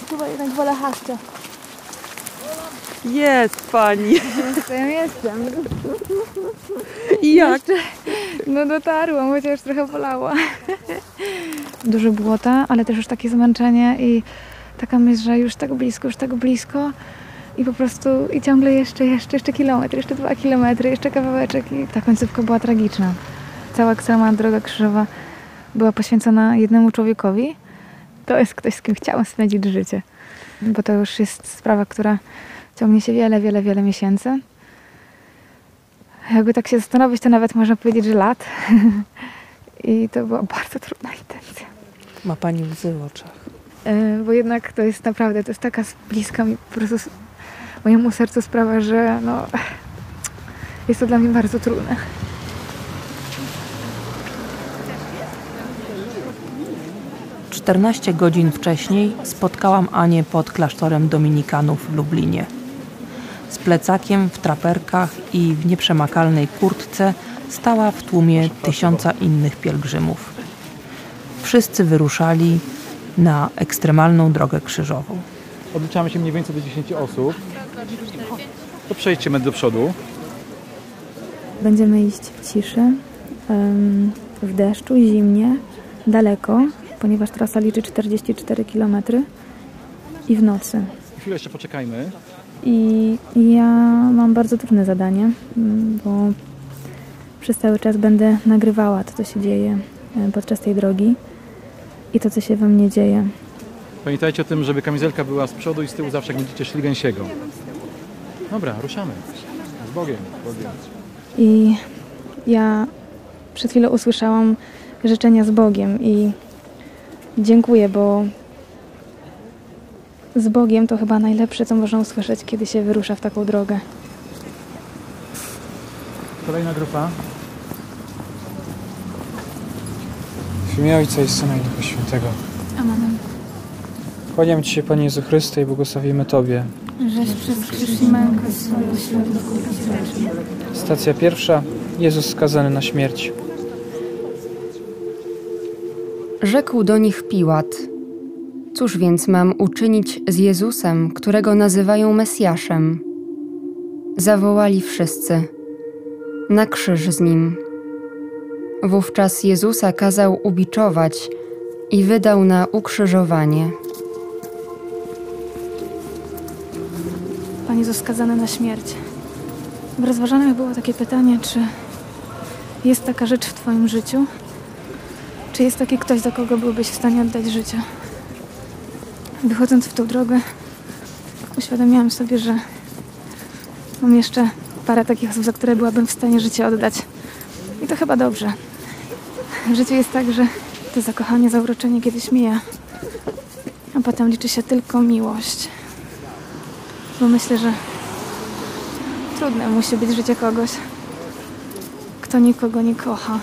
Chyba jednak wolę Haszcia. Jest pani. Jestem. I jak? No dotarłam, chociaż trochę bolała. Dużo błota, ale też już takie zmęczenie i taka myśl, że już tak blisko i po prostu i ciągle jeszcze kilometr, jeszcze 2 kilometry, jeszcze kawałeczek i ta końcówka była tragiczna. Cała ekstremalna droga krzyżowa była poświęcona jednemu człowiekowi. To jest ktoś, z kim chciałam spędzić życie. Bo to już jest sprawa, która ciągnie się wiele miesięcy. Jakby tak się zastanowić, to nawet można powiedzieć, że lat. I to była bardzo trudna intencja. Ma pani łzy w oczach. Bo jednak to jest naprawdę, to jest taka bliska mi po prostu mojemu sercu sprawa, że no, jest to dla mnie bardzo trudne. Czternaście godzin wcześniej spotkałam Anię pod klasztorem dominikanów w Lublinie. Z plecakiem, w traperkach i w nieprzemakalnej kurtce stała w tłumie 1000 innych pielgrzymów. Wszyscy wyruszali na ekstremalną drogę krzyżową. Odliczamy się mniej więcej do 10 osób. To przejdźmy do przodu. Będziemy iść w ciszy, w deszczu, zimnie, daleko, ponieważ trasa liczy 44 km i w nocy. Chwilę jeszcze poczekajmy. I ja mam bardzo trudne zadanie, bo przez cały czas będę nagrywała to, co się dzieje podczas tej drogi i to, co się we mnie dzieje. Pamiętajcie o tym, żeby kamizelka była z przodu i z tyłu zawsze, jak będziecie szli gęsiego. Dobra, ruszamy. Z Bogiem. I ja przed chwilą usłyszałam życzenia z Bogiem i dziękuję, bo z Bogiem to chyba najlepsze, co można usłyszeć, kiedy się wyrusza w taką drogę. Kolejna grupa. W imię Ojca i Syna i Ducha Świętego. Amen. Kłaniam Ci się, Panie Jezu Chryste, i błogosławimy Tobie. Żeś przez krzyż i mękę swoją światło kupił. Stacja pierwsza. Jezus skazany na śmierć. Rzekł do nich Piłat: cóż więc mam uczynić z Jezusem, którego nazywają Mesjaszem? Zawołali wszyscy: na krzyż z nim. Wówczas Jezusa kazał ubiczować i wydał na ukrzyżowanie. Pan Jezus skazany na śmierć. W rozważaniach było takie pytanie, czy jest taka rzecz w Twoim życiu? Czy jest taki ktoś, za kogo byłbyś w stanie oddać życie? Wychodząc w tą drogę, uświadomiłam sobie, że mam jeszcze parę takich osób, za które byłabym w stanie życie oddać. I to chyba dobrze. W życiu jest tak, że to zakochanie, zauroczenie kiedyś mija, a potem liczy się tylko miłość. Bo myślę, że trudne musi być życie kogoś, kto nikogo nie kocha.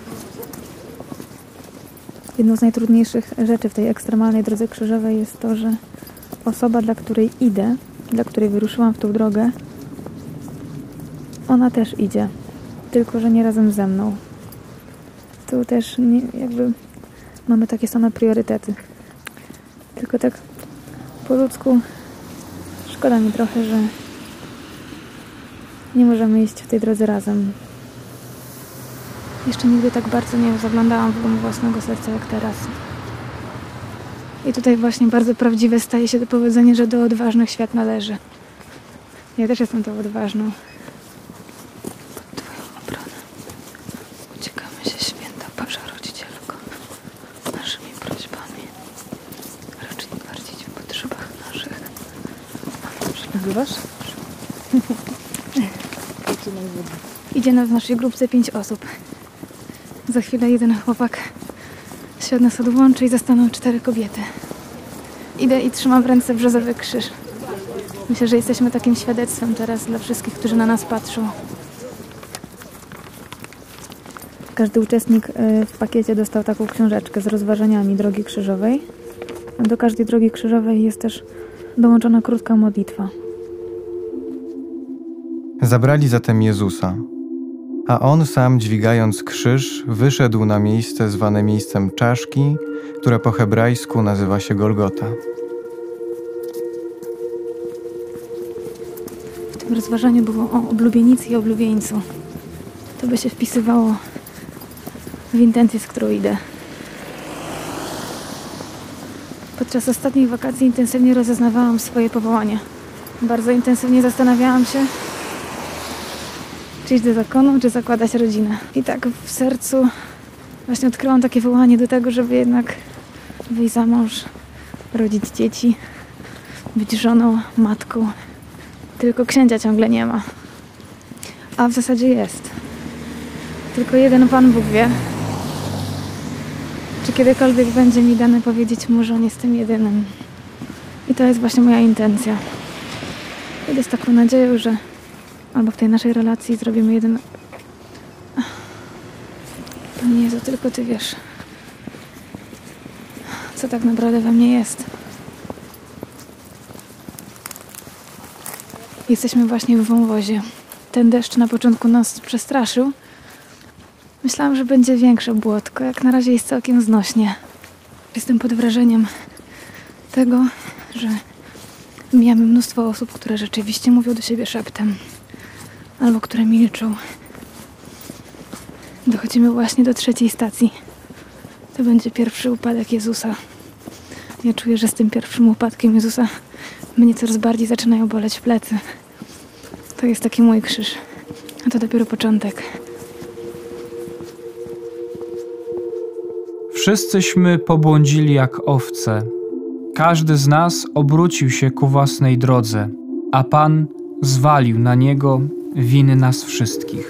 Jedną z najtrudniejszych rzeczy w tej ekstremalnej drodze krzyżowej jest to, że osoba, dla której idę, dla której wyruszyłam w tą drogę, ona też idzie, tylko że nie razem ze mną. Tu też jakby mamy takie same priorytety. Tylko tak po ludzku szkoda mi trochę, że nie możemy iść w tej drodze razem. Jeszcze nigdy tak bardzo nie zaglądałam w głąb własnego serca jak teraz. I tutaj właśnie bardzo prawdziwe staje się to powiedzenie, że do odważnych świat należy. Ja też jestem tą odważną. Pod Twoją obronę uciekamy się, święta Boża Rodzicielko, naszymi prośbami. Racz nie gwardzić w potrzebach naszych. Nagrywasz? Idzie nas w naszej grupce 5 osób. Za chwilę jeden chłopak się od nas odłączy i zostaną 4 kobiety. Idę i trzymam w ręce brzozowy krzyż. Myślę, że jesteśmy takim świadectwem teraz dla wszystkich, którzy na nas patrzą. Każdy uczestnik w pakiecie dostał taką książeczkę z rozważaniami drogi krzyżowej. Do każdej drogi krzyżowej jest też dołączona krótka modlitwa. Zabrali zatem Jezusa, a On sam, dźwigając krzyż, wyszedł na miejsce zwane miejscem czaszki, które po hebrajsku nazywa się Golgota. w rozważaniu było o oblubienicy i oblubieńcu. To by się wpisywało w intencję, z którą idę. Podczas ostatnich wakacji intensywnie rozeznawałam swoje powołanie. Bardzo intensywnie zastanawiałam się, czy iść do zakonu, czy zakładać rodzinę. I tak w sercu właśnie odkryłam takie wołanie do tego, żeby jednak wyjść za mąż, rodzić dzieci, być żoną, matką. Tylko księcia ciągle nie ma. A w zasadzie jest. Tylko jeden Pan Bóg wie, czy kiedykolwiek będzie mi dane powiedzieć mu, że on jest tym jedynym. I to jest właśnie moja intencja. Idę z taką nadzieją, że albo w tej naszej relacji zrobimy jeden... Panie Jezu, tylko Ty wiesz, co tak naprawdę we mnie jest. Jesteśmy właśnie w wąwozie. Ten deszcz na początku nas przestraszył. Myślałam, że będzie większe błotko. Jak na razie jest całkiem znośnie. Jestem pod wrażeniem tego, że mijamy mnóstwo osób, które rzeczywiście mówią do siebie szeptem. Albo które milczą. Dochodzimy właśnie do 3. stacji. To będzie pierwszy upadek Jezusa. Ja czuję, że z tym pierwszym upadkiem Jezusa mnie coraz bardziej zaczynają boleć plecy. To jest taki mój krzyż. A to dopiero początek. Wszyscyśmy pobłądzili jak owce. Każdy z nas obrócił się ku własnej drodze, a Pan zwalił na Niego winy nas wszystkich.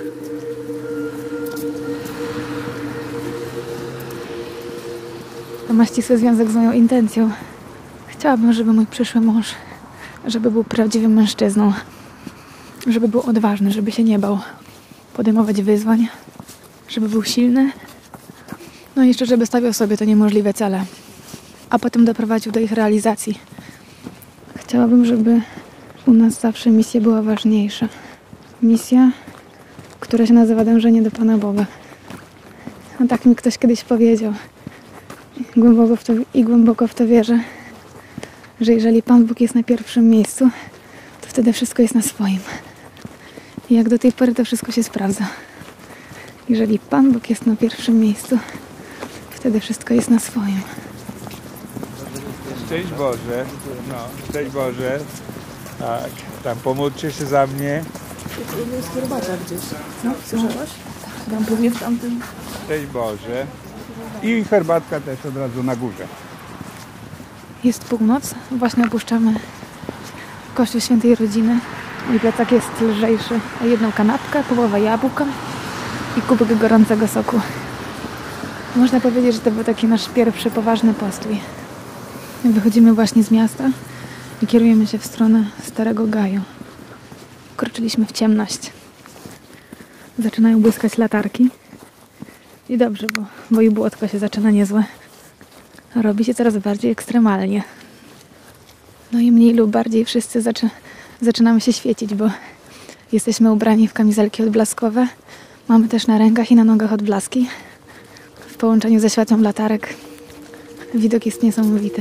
To ma ścisły związek z moją intencją. Chciałabym, żeby mój przyszły mąż, żeby był prawdziwym mężczyzną. Żeby był odważny, żeby się nie bał podejmować wyzwań. Żeby był silny. No i jeszcze, żeby stawiał sobie te niemożliwe cele. A potem doprowadził do ich realizacji. Chciałabym, żeby u nas zawsze misja była ważniejsza. Misja, która się nazywa dążenie do Pana Boga. A tak mi ktoś kiedyś powiedział. Głęboko w to wierzę, że jeżeli Pan Bóg jest na pierwszym miejscu, to wtedy wszystko jest na swoim. I jak do tej pory to wszystko się sprawdza. Jeżeli Pan Bóg jest na pierwszym miejscu, wtedy wszystko jest na swoim. Szczęść Boże, no, szczęść Boże. Tak, tam pomódlcie się za mnie. Jest herbata gdzieś. No, słyszałaś? Tak, tam pewnie w tamtym. Szczęść Boże. I herbatka też od razu na górze. Jest północ, właśnie opuszczamy Kościół Świętej Rodziny. Mój plecak jest lżejszy o jedną kanapkę, połowę jabłka i kubek gorącego soku. Można powiedzieć, że to był taki nasz pierwszy poważny postój. Wychodzimy właśnie z miasta i kierujemy się w stronę Starego Gaju. Wkroczyliśmy w ciemność. Zaczynają błyskać latarki. I dobrze, bo i błotko się zaczyna niezłe. Robi się coraz bardziej ekstremalnie. No i mniej lub bardziej wszyscy zaczynamy się świecić, bo jesteśmy ubrani w kamizelki odblaskowe. Mamy też na rękach i na nogach odblaski. W połączeniu ze światłem latarek widok jest niesamowity.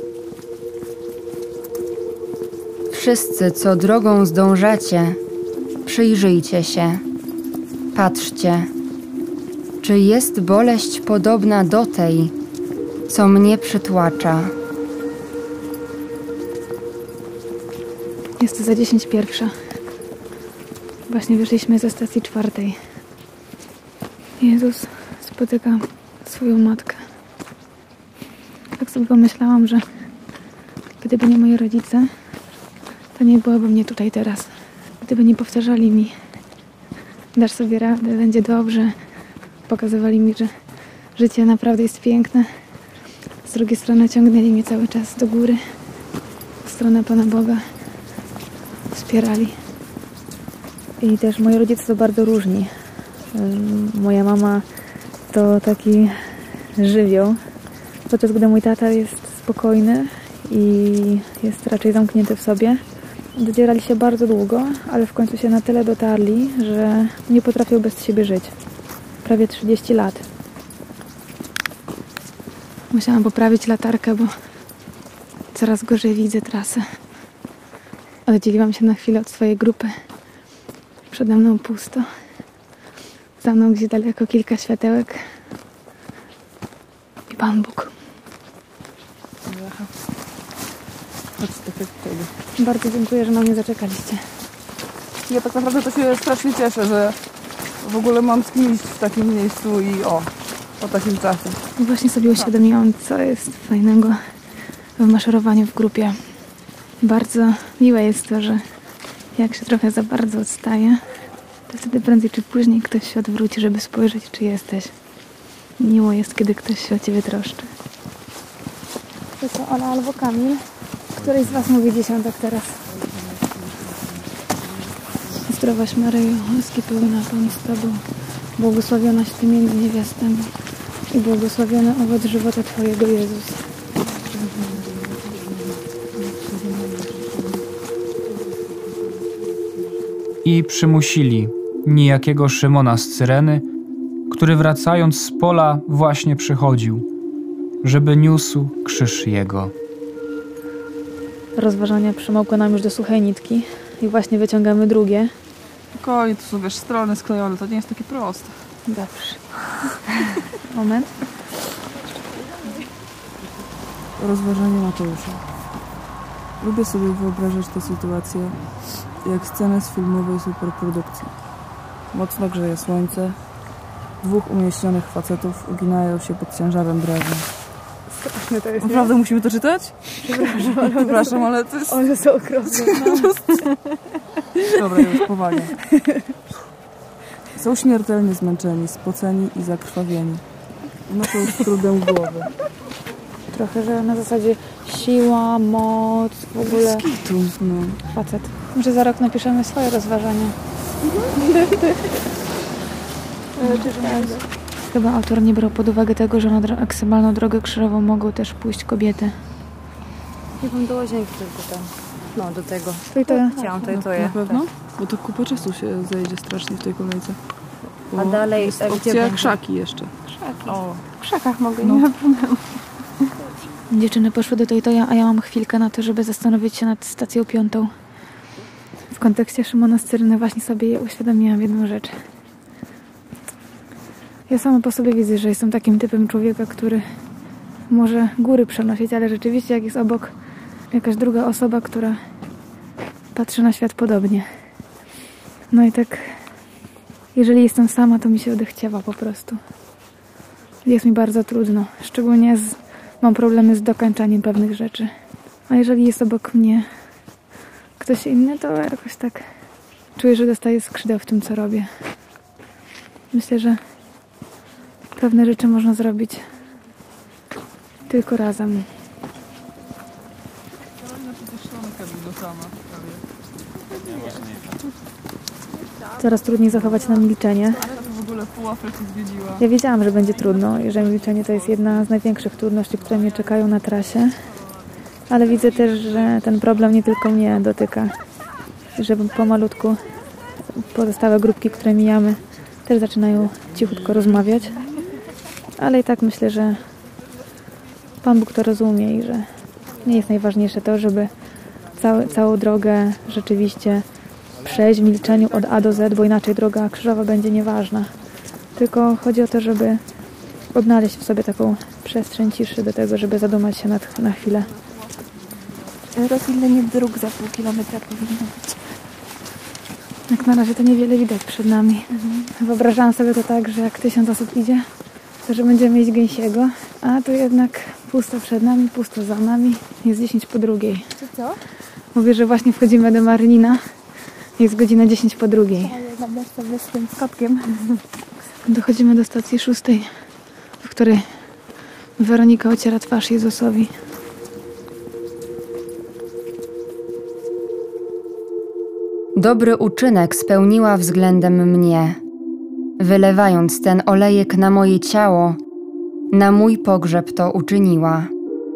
Wszyscy, co drogą zdążacie, przyjrzyjcie się, patrzcie, czy jest boleść podobna do tej, co mnie przytłacza. Jest to za 10:01. Właśnie wyszliśmy ze stacji 4. Jezus spotyka swoją matkę. Tak sobie pomyślałam, że gdyby nie moi rodzice, to nie byłoby mnie tutaj teraz. Gdyby nie powtarzali mi, dasz sobie radę, będzie dobrze. Pokazywali mi, że życie naprawdę jest piękne. Z drugiej strony ciągnęli mnie cały czas do góry, w stronę Pana Boga. Wspierali. I też moi rodzice są bardzo różni. Moja mama to taki żywioł, podczas gdy mój tata jest spokojny i jest raczej zamknięty w sobie. Docierali się bardzo długo, ale w końcu się na tyle dotarli, że nie potrafią bez siebie żyć. Prawie 30 lat. Musiałam poprawić latarkę, bo coraz gorzej widzę trasę. Oddzieliłam się na chwilę od swojej grupy. Przede mną pusto. Za mną gdzieś daleko kilka światełek. I Pan Bóg. Bardzo dziękuję, że na mnie zaczekaliście. Ja tak naprawdę to się strasznie cieszę, że w ogóle mam z kim iść w takim miejscu i o takim czasie. Właśnie sobie uświadomiłam, co jest fajnego w maszerowaniu w grupie. Bardzo miłe jest to, że jak się trochę za bardzo odstaje, to wtedy prędzej czy później ktoś się odwróci, żeby spojrzeć, czy jesteś. Miło jest, kiedy ktoś się o ciebie troszczy. To co, Ola albo Kamil? Któryś z was mówi dziesiątek teraz? Zdrowaś Maryjo, łaski pełna Pan z Tobą, błogosławionaś Ty między niewiastami i błogosławiony owoc żywota Twojego, Jezus. I przymusili niejakiego Szymona z Cyreny, który wracając z pola właśnie przychodził, żeby niósł krzyż jego. Rozważania przymokły nam już do suchej nitki i właśnie wyciągamy drugie. Spokojnie, to są wiesz, strony sklejone, to nie jest takie proste. Dobrze. Moment. Rozważanie Mateusza. Lubię sobie wyobrażać tę sytuację jak scenę z filmowej superprodukcji. Mocno grzeje słońce, dwóch umieśnionych facetów uginają się pod ciężarem drewna. Straszne to jest. Naprawdę musimy to czytać? Przepraszam, ale to jest... One są okropne. Dobra, już poważnie. Są śmiertelnie zmęczeni, spoceni i zakrwawieni. Noszą trudem głowy. Trochę, że na zasadzie siła, moc, w ogóle No. facet. Może za rok napiszemy swoje rozważania. Chyba autor nie brał pod uwagę tego, że na ekstremalną drogę krzyżową mogą też pójść kobiety. Ja bym do łazienki tylko tam. No, do tego. Chciałam to Na pewno? Bo to kupę czasu się zajdzie strasznie w tej kolejce. Bo A dalej, jest a gdzie opcja będzie? krzaki jeszcze. O, W krzakach mogę, nie ma problemu. Dziewczyny poszły do Toja, a ja mam chwilkę na to, żeby zastanowić się nad stacją 5. W kontekście Szymona z Cyreny właśnie sobie uświadomiłam jedną rzecz. Ja sama po sobie widzę, że jestem takim typem człowieka, który może góry przenosić, ale rzeczywiście jak jest obok jakaś druga osoba, która patrzy na świat podobnie. No i tak, jeżeli jestem sama, to mi się odechciewa po prostu. Jest mi bardzo trudno, szczególnie mam problemy z dokończaniem pewnych rzeczy. A jeżeli jest obok mnie ktoś inny, to jakoś tak czuję, że dostaję skrzydeł w tym, co robię. Myślę, że pewne rzeczy można zrobić tylko razem. Coraz trudniej zachować nam milczenie. W ogóle pułapę się zwiedziła. Ja wiedziałam, że będzie trudno i że milczenie to jest jedna z największych trudności, które mnie czekają na trasie. Ale widzę też, że ten problem nie tylko mnie dotyka. I że pomalutku pozostałe grupki, które mijamy, też zaczynają cichutko rozmawiać. Ale i tak myślę, że Pan Bóg to rozumie i że nie jest najważniejsze to, żeby całą drogę rzeczywiście przejść w milczeniu od A do Z, bo inaczej droga krzyżowa będzie nieważna. Tylko chodzi o to, żeby odnaleźć w sobie taką przestrzeń ciszy do tego, żeby zadumać się na chwilę. Rozdzielenie dróg za pół kilometra powinno być. Jak na razie to niewiele widać przed nami. Wyobrażałam sobie to tak, że jak 1000 osób idzie, to że będziemy mieć gęsiego, a tu jednak pusto przed nami, pusto za nami. Jest 10 po drugiej. Co? Mówię, że właśnie wchodzimy do Marynina. Jest godzina 10 po drugiej. Zamiast sobie z tym skopkiem. Dochodzimy do stacji 6, w której Weronika ociera twarz Jezusowi. Dobry uczynek spełniła względem mnie, wylewając ten olejek na moje ciało, na mój pogrzeb to uczyniła.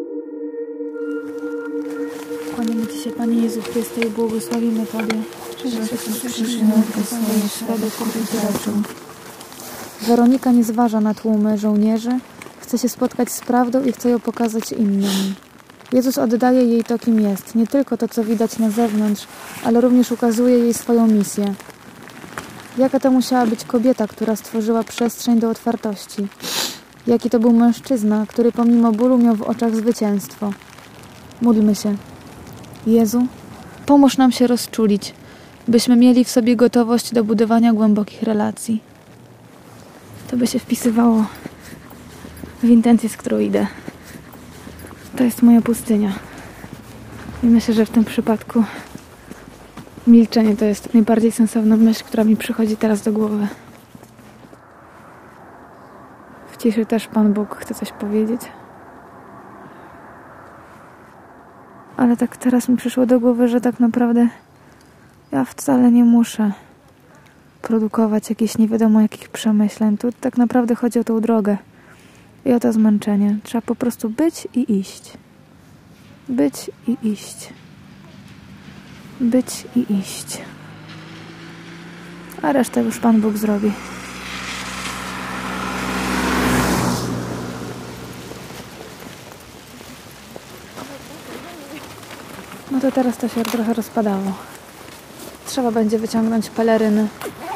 Kłaniamy Ci się, Panie Jezu Chryste, i błogosławimy Tobie, że swoje świadek raczył. Weronika nie zważa na tłumy żołnierzy, chce się spotkać z prawdą i chce ją pokazać innym. Jezus oddaje jej to, kim jest. Nie tylko to, co widać na zewnątrz, ale również ukazuje jej swoją misję. Jaka to musiała być kobieta, która stworzyła przestrzeń do otwartości. Jaki to był mężczyzna, który pomimo bólu miał w oczach zwycięstwo. Módlmy się. Jezu, pomóż nam się rozczulić, byśmy mieli w sobie gotowość do budowania głębokich relacji. To by się wpisywało w intencję, z którą idę. To jest moja pustynia. I myślę, że w tym przypadku milczenie to jest najbardziej sensowna myśl, która mi przychodzi teraz do głowy. W ciszy też Pan Bóg chce coś powiedzieć. Ale tak teraz mi przyszło do głowy, że tak naprawdę ja wcale nie muszę produkować jakichś nie wiadomo jakich przemyśleń. Tu tak naprawdę chodzi o tą drogę i o to zmęczenie. Trzeba po prostu być i iść. Być i iść. Być i iść. A resztę już Pan Bóg zrobi. No to teraz to się trochę rozpadało. Trzeba będzie wyciągnąć peleryny.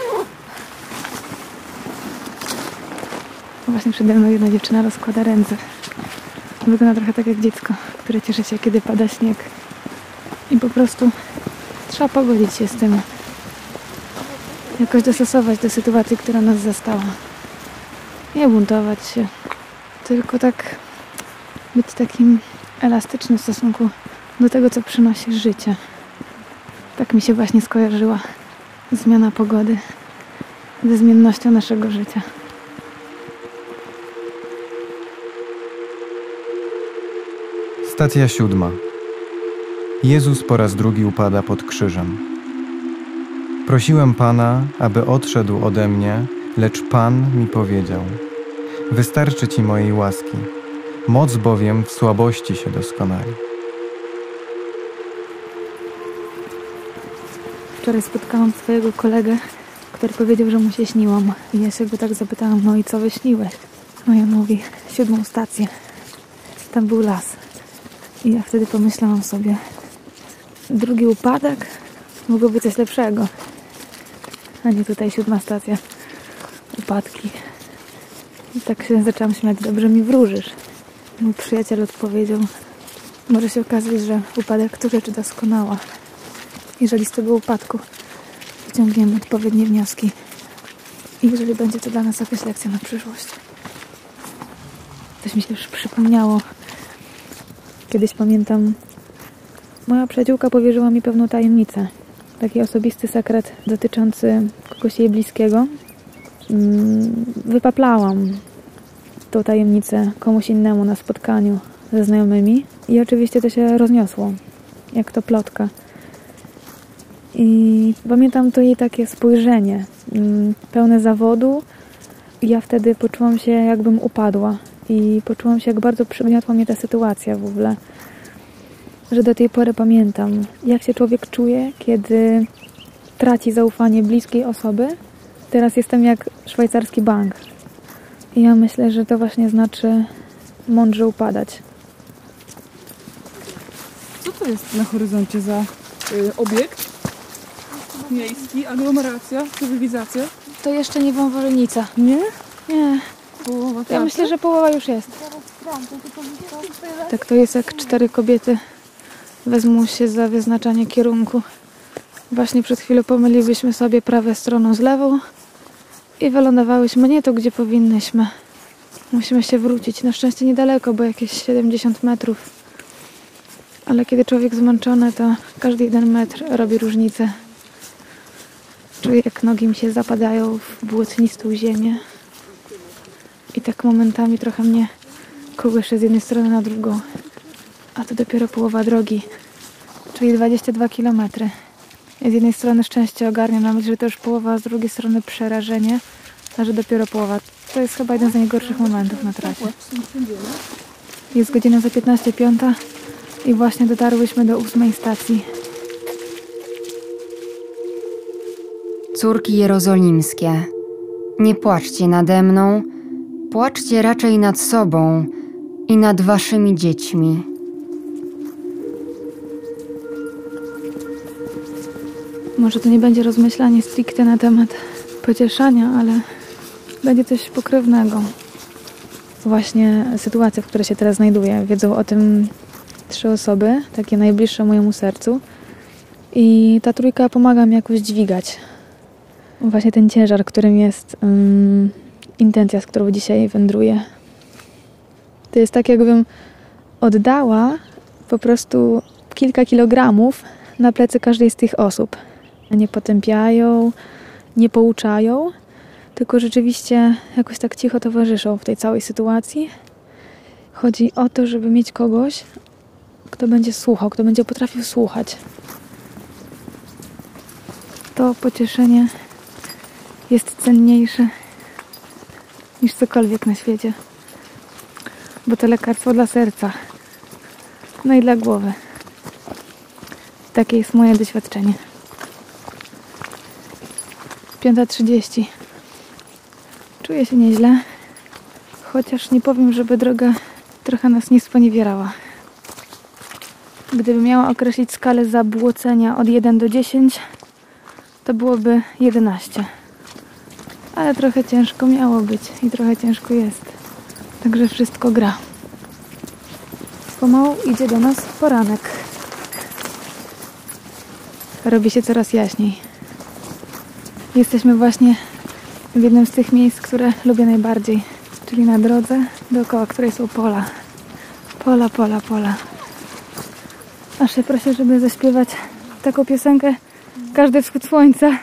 Właśnie przede mną jedna dziewczyna rozkłada ręce. Wygląda trochę tak jak dziecko, które cieszy się, kiedy pada śnieg. I po prostu trzeba pogodzić się z tym. Jakoś dostosować do sytuacji, która nas zastała. Nie buntować się. Tylko tak być takim elastycznym w stosunku do tego, co przynosi życie. Tak mi się właśnie skojarzyła zmiana pogody ze zmiennością naszego życia. Stacja 7. Jezus po raz drugi upada pod krzyżem. Prosiłem Pana, aby odszedł ode mnie, lecz Pan mi powiedział: wystarczy Ci mojej łaski, moc bowiem w słabości się doskonali. Wczoraj spotkałam swojego kolegę, który powiedział, że mu się śniłam. I ja się go tak zapytałam: no i co wyśniłeś? No i on mówi: 7. stację. Tam był las. I ja wtedy pomyślałam sobie: drugi upadek? Mogłoby coś lepszego. A nie tutaj 7. stacja. Upadki. I tak się zaczęłam śmiać: dobrze mi wróżysz. Mój przyjaciel odpowiedział: może się okazać, że upadek to rzecz doskonała. Jeżeli z tego upadku wyciągniemy odpowiednie wnioski i jeżeli będzie to dla nas jakaś lekcja na przyszłość. Coś mi się już przypomniało. Kiedyś pamiętam, moja przyjaciółka powierzyła mi pewną tajemnicę. Taki osobisty sekret dotyczący kogoś jej bliskiego. Wypaplałam tą tajemnicę komuś innemu na spotkaniu ze znajomymi i oczywiście to się rozniosło, jak to plotka. I pamiętam to jej takie spojrzenie, pełne zawodu. I ja wtedy poczułam się, jakbym upadła. I poczułam się, jak bardzo przygniotła mnie ta sytuacja w ogóle. Że do tej pory pamiętam, jak się człowiek czuje, kiedy traci zaufanie bliskiej osoby. Teraz jestem jak szwajcarski bank. I ja myślę, że to właśnie znaczy mądrze upadać. Co to jest na horyzoncie za obiekt? Miejski, aglomeracja, cywilizacja? To jeszcze nie wąwożenica. Nie? Nie. Połowa Ja myślę, że połowa już jest. Tak to jest, jak 4 kobiety wezmą się za wyznaczanie kierunku. Właśnie przed chwilą pomyliłyśmy sobie prawą stroną z lewą i wylądowałyśmy nie to, gdzie powinnyśmy. Musimy się wrócić. Na szczęście niedaleko, bo jakieś 70 metrów. Ale kiedy człowiek zmęczony, to każdy 1 metr robi różnicę. Czuję, jak nogi mi się zapadają w błotnistą ziemię. I tak momentami trochę mnie kołysze z jednej strony na drugą. A to dopiero połowa drogi. Czyli 22 km. Z jednej strony szczęście ogarniam, na myśl, że to już połowa, a z drugiej strony przerażenie, a że dopiero połowa. To jest chyba jeden z najgorszych momentów na trasie. Jest godzina za 15:05 i właśnie dotarłyśmy do 8. stacji. Córki jerozolimskie, nie płaczcie nade mną, płaczcie raczej nad sobą i nad waszymi dziećmi. Może to nie będzie rozmyślanie stricte na temat pocieszania, ale będzie coś pokrewnego. Właśnie sytuacja, w której się teraz znajduję. Wiedzą o tym 3 osoby, takie najbliższe mojemu sercu. I ta trójka pomaga mi jakoś dźwigać. Właśnie ten ciężar, którym jest intencja, z którą dzisiaj wędruję. To jest tak, jakbym oddała po prostu kilka kilogramów na plecy każdej z tych osób. Nie potępiają, nie pouczają, tylko rzeczywiście jakoś tak cicho towarzyszą w tej całej sytuacji. Chodzi o to, żeby mieć kogoś, kto będzie słuchał, kto będzie potrafił słuchać. To pocieszenie jest cenniejsze niż cokolwiek na świecie. Bo to lekarstwo dla serca. No i dla głowy. Takie jest moje doświadczenie. 5:30. Czuję się nieźle. Chociaż nie powiem, żeby droga trochę nas nie sponiewierała. Gdybym miała określić skalę zabłocenia od 1 do 10, to byłoby 11. Ale trochę ciężko miało być i trochę ciężko jest. Także wszystko gra. Pomału idzie do nas poranek. Robi się coraz jaśniej. Jesteśmy właśnie w jednym z tych miejsc, które lubię najbardziej. Czyli na drodze, dookoła której są pola. Pola, pola, pola. Aż się proszę, żeby zaśpiewać taką piosenkę Każdy wschód słońca.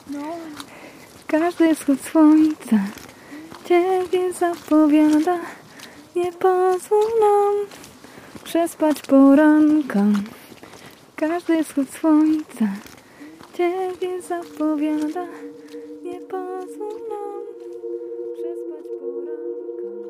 Każdy wschód słońca Ciebie zapowiada. Nie pozwól nam przespać poranka. Każdy wschód słońca Ciebie zapowiada. Nie pozwól nam przespać poranka.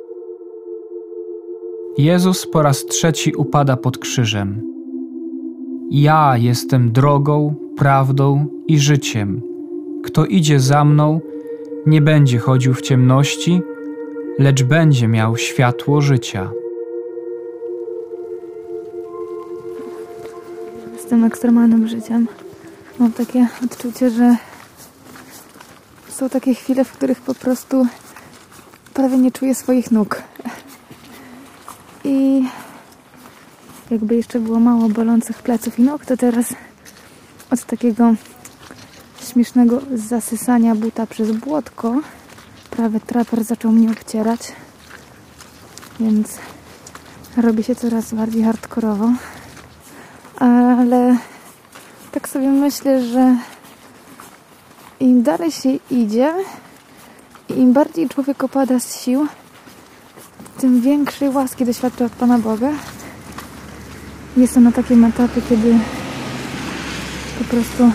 Jezus po raz 3 upada pod krzyżem. Ja jestem drogą, prawdą i życiem. Kto idzie za mną, nie będzie chodził w ciemności, lecz będzie miał światło życia. Z tym ekstremalnym życiem mam takie odczucie, że są takie chwile, w których po prostu prawie nie czuję swoich nóg. I jakby jeszcze było mało bolących pleców i nóg, to teraz od takiego śmiesznego zasysania buta przez błotko prawie traper zaczął mnie obcierać, więc robi się coraz bardziej hardkorowo. Ale tak sobie myślę, że im dalej się idzie i im bardziej człowiek opada z sił, tym większej łaski doświadcza od Pana Boga. Jestem na takim etapie, kiedy po prostu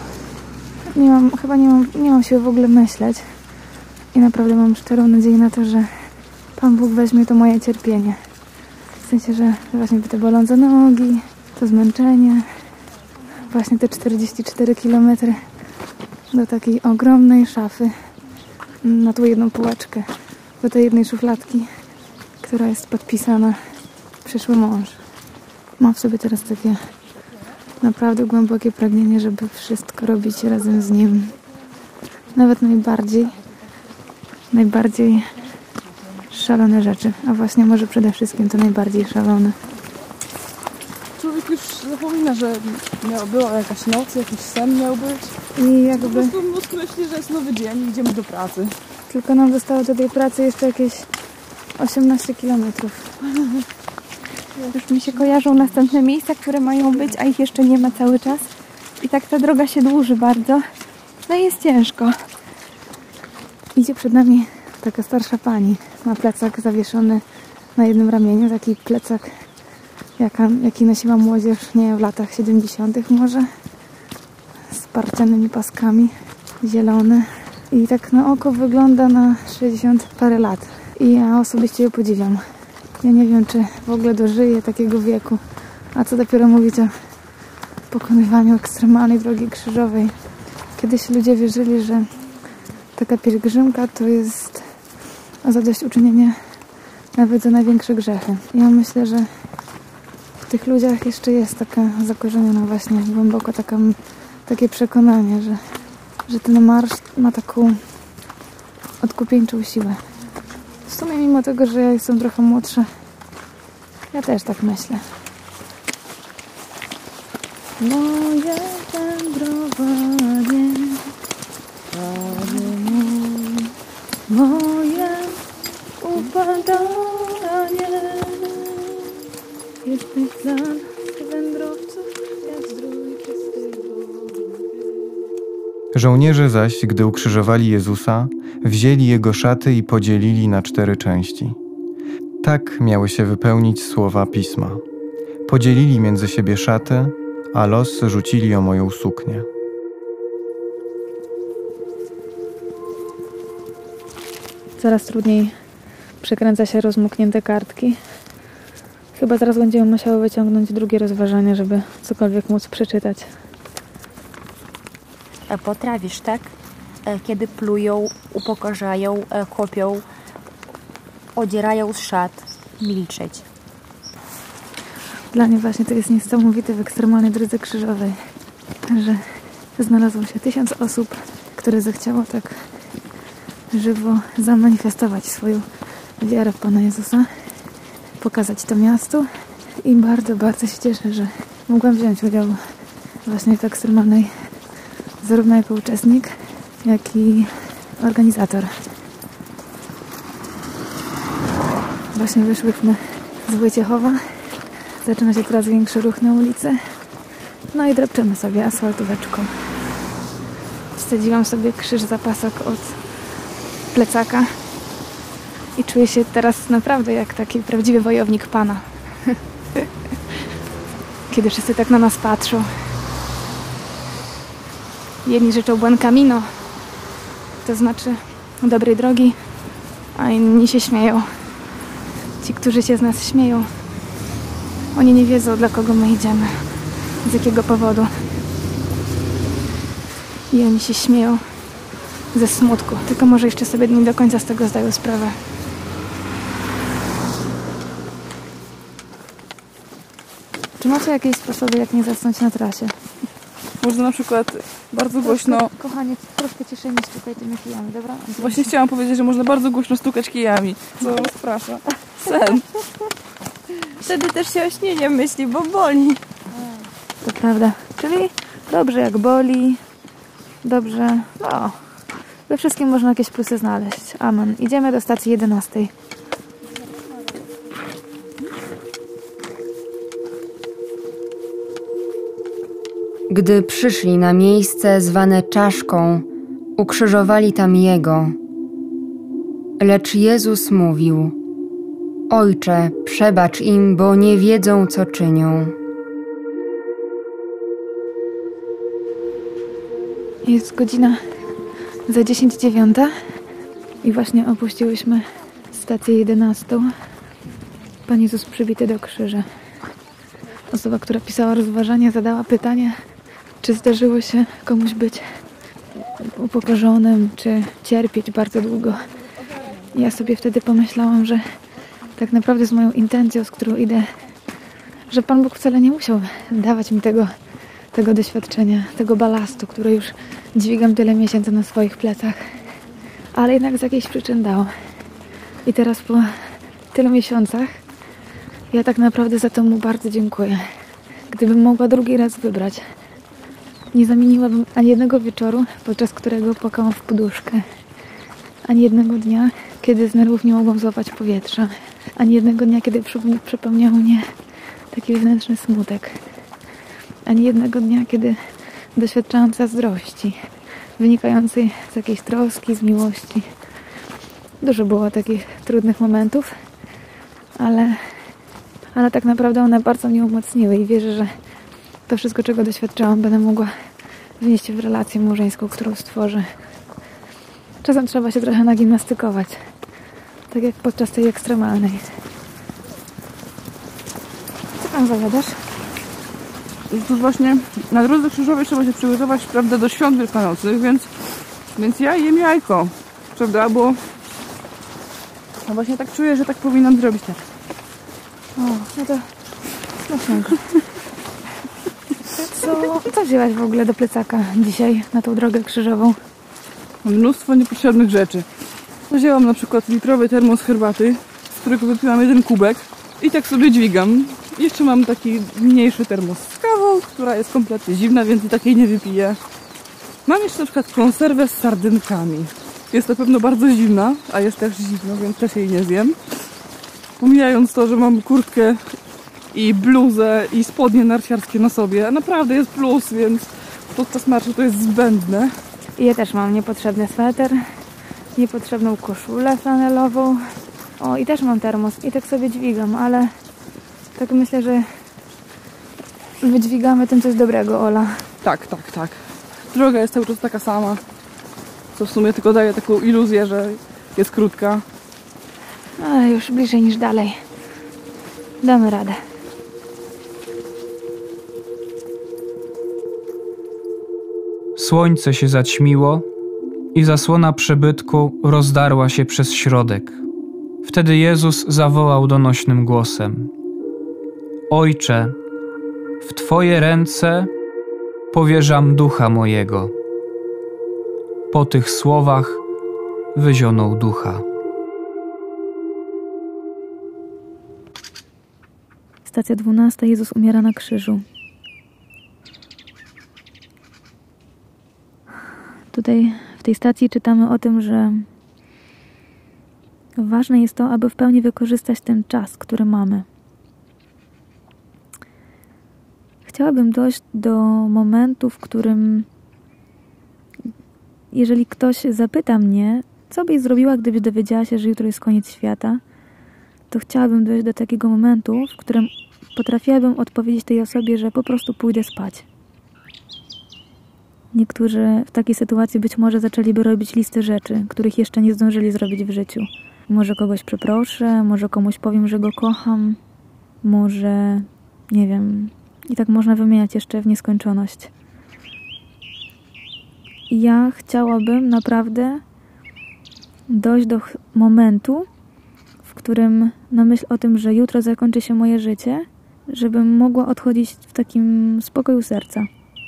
nie mam siły w ogóle myśleć i naprawdę mam szczerą nadzieję na to, że Pan Bóg weźmie to moje cierpienie. W sensie, że właśnie te bolące nogi, to zmęczenie, właśnie te 44 km do takiej ogromnej szafy na tą jedną półeczkę, do tej jednej szufladki, która jest podpisana przyszły mąż. Mam w sobie teraz takie naprawdę głębokie pragnienie, żeby wszystko robić razem z nim. Nawet najbardziej szalone rzeczy. A właśnie może przede wszystkim to najbardziej szalone. Człowiek już zapomina, że była jakaś noc, jakiś sen miał być. I jakby po prostu mózg myśli, że jest nowy dzień i idziemy do pracy. Tylko nam zostało do tej pracy jeszcze jakieś 18 kilometrów. Już mi się kojarzą następne miejsca, które mają być, a ich jeszcze nie ma cały czas. I tak ta droga się dłuży bardzo. No i jest ciężko. Idzie przed nami taka starsza pani. Ma plecak zawieszony na jednym ramieniu. Taki plecak, jaki nosiła młodzież, nie wiem, w latach 70. może. Z parcianymi paskami. Zielony. I tak na oko wygląda na 60 parę lat. I ja osobiście ją podziwiam. Ja nie wiem, czy w ogóle dożyję takiego wieku. A co dopiero mówić o pokonywaniu ekstremalnej drogi krzyżowej. Kiedyś ludzie wierzyli, że taka pielgrzymka to jest zadośćuczynienie nawet za największe grzechy. Ja myślę, że w tych ludziach jeszcze jest taka zakorzeniona właśnie głęboko takie przekonanie, że ten marsz ma taką odkupieńczą siłę. W sumie mimo tego, że ja jestem trochę młodsza, ja też tak myślę. Moje wędrowanie, Panie mój, moje upadanie. Jesteś dla wędrowców jak zdrój czystej wody. Żołnierze zaś, gdy ukrzyżowali Jezusa, wzięli Jego szaty i podzielili na 4 części. Tak miały się wypełnić słowa Pisma. Podzielili między siebie szaty, a los rzucili o moją suknię. Coraz trudniej przekręca się rozmoknięte kartki. Chyba zaraz będziemy musiały wyciągnąć drugie rozważanie, żeby cokolwiek móc przeczytać. Potrafisz, tak? Kiedy plują, upokarzają, kopią, odzierają z szat, milczeć. Dla mnie właśnie to jest niesamowite w ekstremalnej drodze krzyżowej, że znalazło się 1000 osób, które zechciało tak żywo zamanifestować swoją wiarę w Pana Jezusa, pokazać to miastu i bardzo, bardzo się cieszę, że mogłam wziąć udział właśnie w ekstremalnej, zarówno jako uczestnik, jak i organizator. Właśnie wyszłyśmy z Wojciechowa. Zaczyna się coraz większy ruch na ulicy. No i drepczymy sobie asfaltóweczką. Wsadziłam sobie krzyż zapasek od plecaka i czuję się teraz naprawdę jak taki prawdziwy wojownik Pana. Kiedy wszyscy tak na nas patrzą. Jedni życzą buen camino, to znaczy dobrej drogi, a inni się śmieją. Ci, którzy się z nas śmieją, oni nie wiedzą, dla kogo my idziemy, z jakiego powodu. I oni się śmieją ze smutku, tylko może jeszcze sobie nie do końca z tego zdają sprawę. Czy macie jakieś sposoby, jak nie zasnąć na trasie? Można na przykład bardzo głośno... Kochanie, troszkę ciszej nie stukaj tymi kijami, dobra? Właśnie chciałam powiedzieć, że można bardzo głośno stukać kijami, co rozprasza. Sen. Wtedy też się o śnieniu myśli, bo boli. To prawda. Czyli dobrze jak boli, dobrze, no, we wszystkim można jakieś plusy znaleźć. Amen. Idziemy do stacji 11. Gdy przyszli na miejsce zwane Czaszką, ukrzyżowali tam Jego. Lecz Jezus mówił: Ojcze, przebacz im, bo nie wiedzą, co czynią. Jest godzina za 10:09 i właśnie opuściłyśmy stację 11. Pan Jezus przybity do krzyża. Osoba, która pisała rozważanie, zadała pytanie, czy zdarzyło się komuś być upokorzonym, czy cierpieć bardzo długo. I ja sobie wtedy pomyślałam, że tak naprawdę z moją intencją, z którą idę, że Pan Bóg wcale nie musiał dawać mi tego doświadczenia, tego balastu, który już dźwigam tyle miesięcy na swoich plecach. Ale jednak z jakichś przyczyn dał. I teraz po tylu miesiącach ja tak naprawdę za to Mu bardzo dziękuję. Gdybym mogła drugi raz wybrać, nie zamieniłabym ani jednego wieczoru, podczas którego płakałam w poduszkę. Ani jednego dnia, kiedy z nerwów nie mogłam złapać powietrza. Ani jednego dnia, kiedy przypomniał mnie taki wewnętrzny smutek. Ani jednego dnia, kiedy doświadczałam zazdrości, wynikającej z jakiejś troski, z miłości. Dużo było takich trudnych momentów, ale tak naprawdę one bardzo mnie umocniły i wierzę, że to wszystko, czego doświadczałam, będę mogła wnieść w relację małżeńską, którą stworzę. Czasem trzeba się trochę nagimnastykować, tak jak podczas tej ekstremalnej. Co tam zajadasz? To właśnie na drodze krzyżowej trzeba się przygotować, prawda, do świąt wielkanocnych, więc ja jem jajko, prawda, bo no właśnie tak czuję, że tak powinnam zrobić teraz. O, no to smacznego. Co wzięłaś w ogóle do plecaka dzisiaj na tą drogę krzyżową? Mnóstwo niepotrzebnych rzeczy. Wzięłam na przykład litrowy termos herbaty, z którego wypiłam 1 kubek i tak sobie dźwigam. Jeszcze mam taki mniejszy termos z kawą, która jest kompletnie zimna, więc i takiej nie wypiję. Mam jeszcze na przykład konserwę z sardynkami. Jest na pewno bardzo zimna, a jest też zimno, więc też jej nie zjem. Pomijając to, że mam kurtkę i bluzę i spodnie narciarskie na sobie. Naprawdę jest plus, więc podczas marszu to jest zbędne. I ja też mam niepotrzebny sweter, niepotrzebną koszulę flanelową. O, i też mam termos i tak sobie dźwigam, ale tak myślę, że wydźwigamy tym coś dobrego, Ola. Tak. Droga jest cały czas taka sama, co w sumie tylko daje taką iluzję, że jest krótka. Ale już bliżej niż dalej. Damy radę. Słońce się zaćmiło i zasłona przybytku rozdarła się przez środek. Wtedy Jezus zawołał donośnym głosem: Ojcze, w Twoje ręce powierzam ducha mojego. Po tych słowach wyzionął ducha. Stacja 12. Jezus umiera na krzyżu. Tutaj w tej stacji czytamy o tym, że ważne jest to, aby w pełni wykorzystać ten czas, który mamy. Chciałabym dojść do momentu, w którym jeżeli ktoś zapyta mnie, co byś zrobiła, gdybyś dowiedziała się, że jutro jest koniec świata, to chciałabym dojść do takiego momentu, w którym potrafiłabym odpowiedzieć tej osobie, że po prostu pójdę spać. Niektórzy w takiej sytuacji być może zaczęliby robić listę rzeczy, których jeszcze nie zdążyli zrobić w życiu. Może kogoś przeproszę, może komuś powiem, że go kocham, może, nie wiem, i tak można wymieniać jeszcze w nieskończoność. Ja chciałabym naprawdę dojść do momentu, w którym na myśl o tym, że jutro zakończy się moje życie, żebym mogła odchodzić w takim spokoju serca.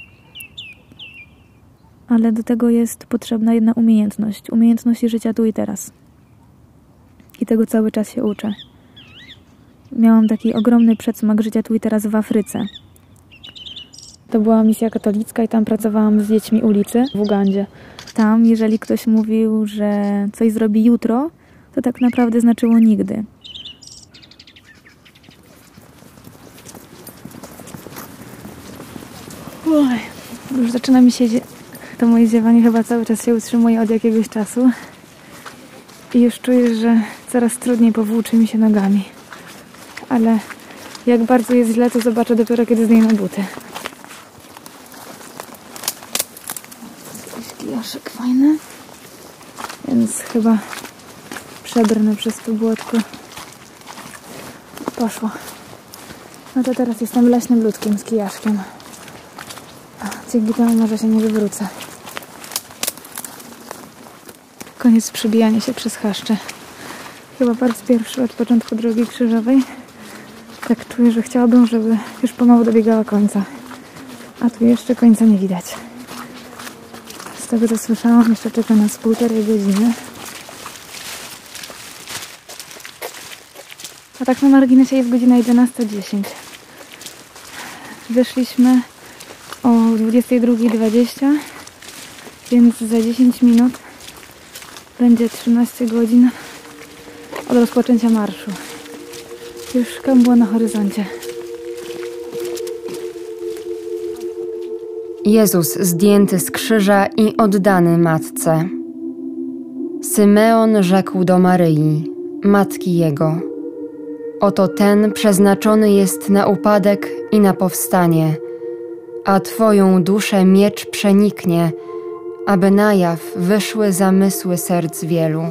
Ale do tego jest potrzebna jedna umiejętność. Umiejętność życia tu i teraz. I tego cały czas się uczę. Miałam taki ogromny przedsmak życia tu i teraz w Afryce. To była misja katolicka i tam pracowałam z dziećmi ulicy w Ugandzie. Tam, jeżeli ktoś mówił, że coś zrobi jutro, to tak naprawdę znaczyło nigdy. Oj, już zaczyna mi się... To moje ziewanie chyba cały czas się utrzymuje od jakiegoś czasu. I już czuję, że coraz trudniej powłóczy mi się nogami. Ale jak bardzo jest źle, to zobaczę dopiero, kiedy zdejmę buty. Jakiś kijaszek fajny. Więc chyba przebrnę przez to błotko. Poszło. No to teraz jestem leśnym ludkiem z kijaszkiem. Dzięki temu może się nie wywrócę. Koniec przebijania się przez chaszcze. Chyba po raz pierwszy od początku drogi krzyżowej. Tak czuję, że chciałabym, żeby już pomału dobiegała końca. A tu jeszcze końca nie widać. Z tego co słyszałam, jeszcze czeka nas 1,5 godziny. A tak na marginesie jest godzina 11:10. Wyszliśmy o 22:20, więc za 10 minut będzie 13 godzin od rozpoczęcia marszu. Już kębło na horyzoncie. Jezus zdjęty z krzyża i oddany Matce. Symeon rzekł do Maryi, matki Jego: Oto ten przeznaczony jest na upadek i na powstanie, a Twoją duszę miecz przeniknie, aby na jaw wyszły zamysły serc wielu.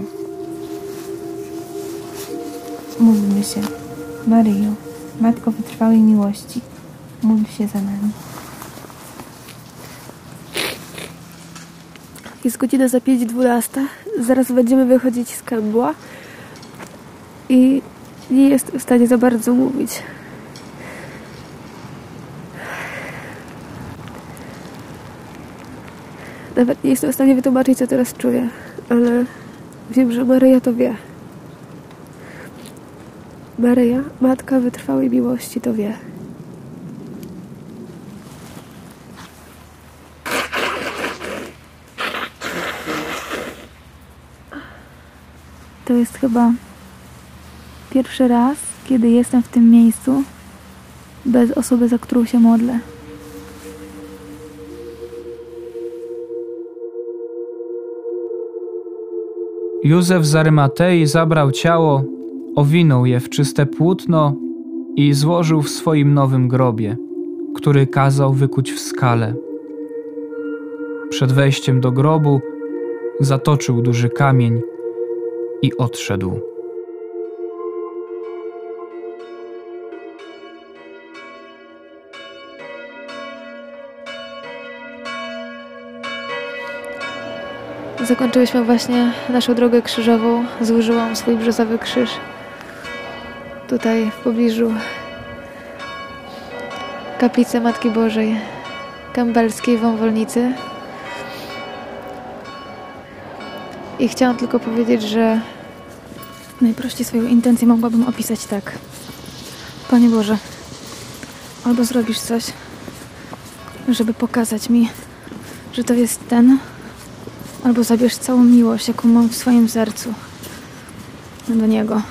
Módlmy się. Maryjo, Matko wytrwałej miłości, módl się za nami. Jest godzina za 5:12. Zaraz będziemy wychodzić z kębła. I nie jestem w stanie za bardzo mówić. Nawet nie jestem w stanie wytłumaczyć, co teraz czuję, ale wiem, że Maryja to wie. Maryja, matka wytrwałej miłości, to wie. To jest chyba pierwszy raz, kiedy jestem w tym miejscu bez osoby, za którą się modlę. Józef z Arymatei zabrał ciało, owinął je w czyste płótno i złożył w swoim nowym grobie, który kazał wykuć w skale. Przed wejściem do grobu zatoczył duży kamień i odszedł. Zakończyłyśmy właśnie naszą drogę krzyżową. Złożyłam swój brzozowy krzyż tutaj w pobliżu kaplicy Matki Bożej Kębelskiej w Wąwolnicy. I chciałam tylko powiedzieć, że najprościej swoją intencję mogłabym opisać tak. Panie Boże, albo zrobisz coś, żeby pokazać mi, że to jest ten, albo zabierz całą miłość, jaką mam w swoim sercu do Niego.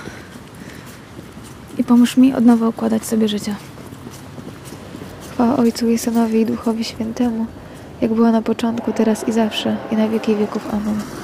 I pomóż mi od nowa układać sobie życie. Chwała Ojcu i Synowi i Duchowi Świętemu, jak było na początku, teraz i zawsze, i na wieki wieków. Amen.